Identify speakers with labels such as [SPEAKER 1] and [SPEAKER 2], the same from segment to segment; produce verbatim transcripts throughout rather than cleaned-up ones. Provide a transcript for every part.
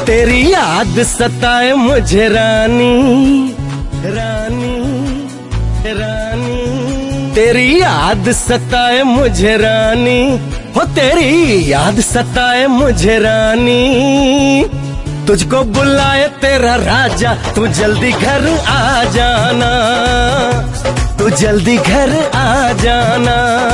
[SPEAKER 1] तेरी याद सताए मुझे रानी, रानी रानी, तेरी याद सताए मुझे रानी, हो तेरी याद सताए मुझे रानी। तुझको बुलाए तेरा राजा, तू जल्दी घर आ जाना, तू जल्दी घर आ जाना।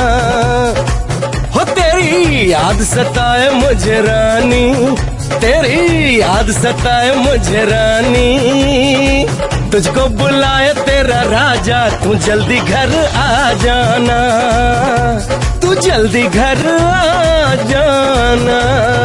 [SPEAKER 1] हो तेरी याद सताए मुझे रानी, तेरी याद सताए मुझे रानी। तुझको बुलाए तेरा राजा, तू जल्दी घर आ जाना, तू जल्दी घर आ जाना।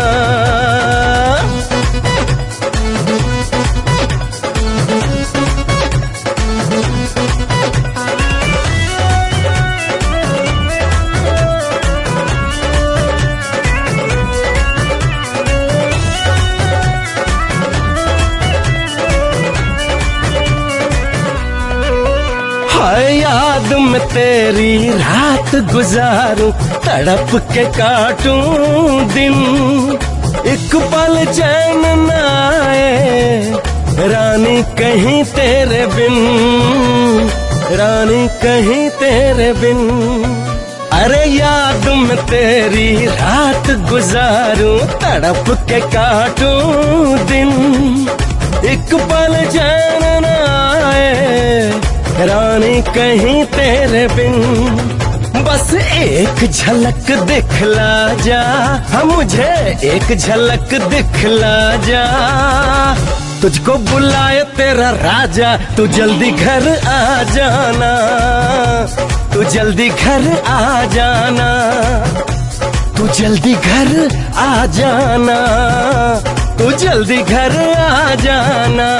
[SPEAKER 1] हाय याद में तेरी रात गुजारूं, तड़प के काटूं दिन, एक पल चैन न आए रानी कहीं तेरे बिन, रानी कहीं तेरे बिन। अरे याद में तेरी रात गुजारूं, तड़प के काटूं दिन, एक पल चैन न आए रानी कहीं तेरे बिन। बस एक झलक दिखला जा, हाँ मुझे एक झलक दिखला जा। तुझको बुलाए तेरा राजा, तू जल्दी घर आ जाना, तू जल्दी घर आ जाना, तू जल्दी घर आ जाना, तू जल्दी घर आ जाना।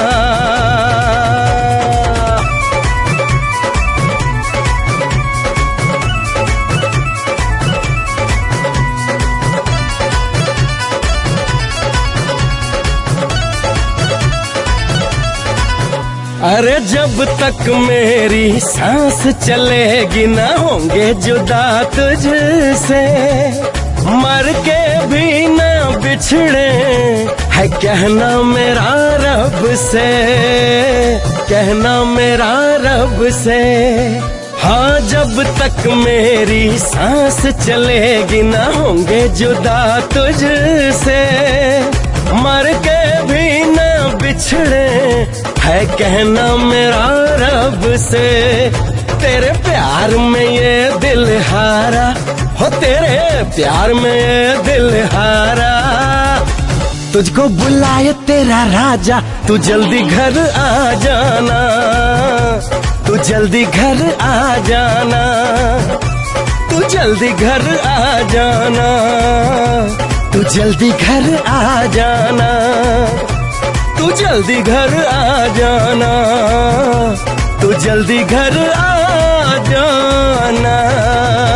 [SPEAKER 1] अरे जब तक मेरी सांस चलेगी ना होंगे जुदा तुझसे, मर के भी ना बिछड़े है कहना मेरा रब से, कहना मेरा रब से। हाँ जब तक मेरी सांस चलेगी ना होंगे जुदा तुझसे, मर के भी ना बिछड़े है कहना मेरा रब से। तेरे प्यार में ये दिल हारा, हो तेरे प्यार में ये दिल हारा। तुझको बुलाए तेरा राजा, तू जल्दी घर आ जाना, तू जल्दी घर आ जाना, तू जल्दी घर आ जाना, तू जल्दी घर आ जाना, तू जल्दी घर आ जाना, तू जल्दी घर आ जाना।